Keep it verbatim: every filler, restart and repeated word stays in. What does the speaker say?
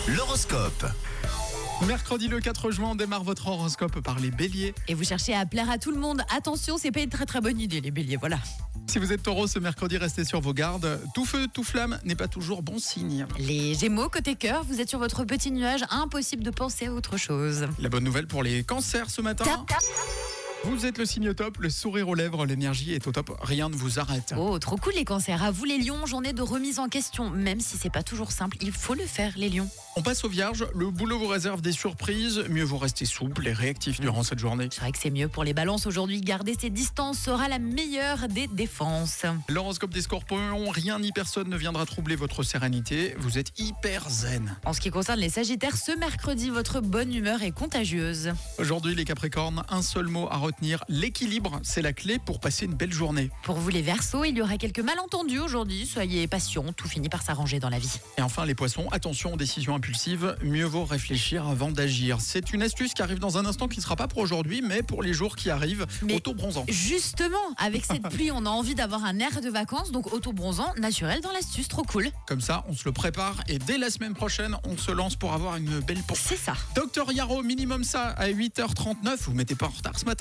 L'horoscope. Mercredi le quatre juin, on démarre votre horoscope par les béliers. Et vous cherchez à plaire à tout le monde. Attention, c'est pas une très très bonne idée les béliers, voilà. Si vous êtes taureau, ce mercredi, restez sur vos gardes. Tout feu, tout flamme n'est pas toujours bon signe. Les gémeaux, côté cœur, vous êtes sur votre petit nuage, impossible de penser à autre chose. La bonne nouvelle pour les cancers ce matin. Tap, tap. Vous êtes le signe top, le sourire aux lèvres, l'énergie est au top, rien ne vous arrête. Oh, trop cool les cancers. À vous les lions, journée de remise en question. Même si c'est pas toujours simple, il faut le faire les lions. On passe aux vierges, le boulot vous réserve des surprises, mieux vous restez souple et réactif durant cette journée. C'est vrai que c'est mieux pour les balances aujourd'hui. Garder ses distances sera la meilleure des défenses. L'horoscope des scorpions, rien ni personne ne viendra troubler votre sérénité, vous êtes hyper zen. En ce qui concerne les sagittaires, ce mercredi, votre bonne humeur est contagieuse. Aujourd'hui les capricornes, un seul mot à retenir, l'équilibre, c'est la clé pour passer une belle journée. Pour vous les verseaux, il y aura quelques malentendus aujourd'hui. Soyez patients, tout finit par s'arranger dans la vie. Et enfin les poissons, attention aux décisions impulsives, mieux vaut réfléchir avant d'agir. C'est une astuce qui arrive dans un instant qui ne sera pas pour aujourd'hui, mais pour les jours qui arrivent, Mais auto-bronzant. Justement, avec cette pluie, on a envie d'avoir un air de vacances, donc auto-bronzant naturel dans l'astuce, trop cool. Comme ça, on se le prépare et dès la semaine prochaine, on se lance pour avoir une belle peau. C'est ça. Docteur Yaro, minimum ça, à huit heures trente-neuf, vous mettez pas en retard ce matin.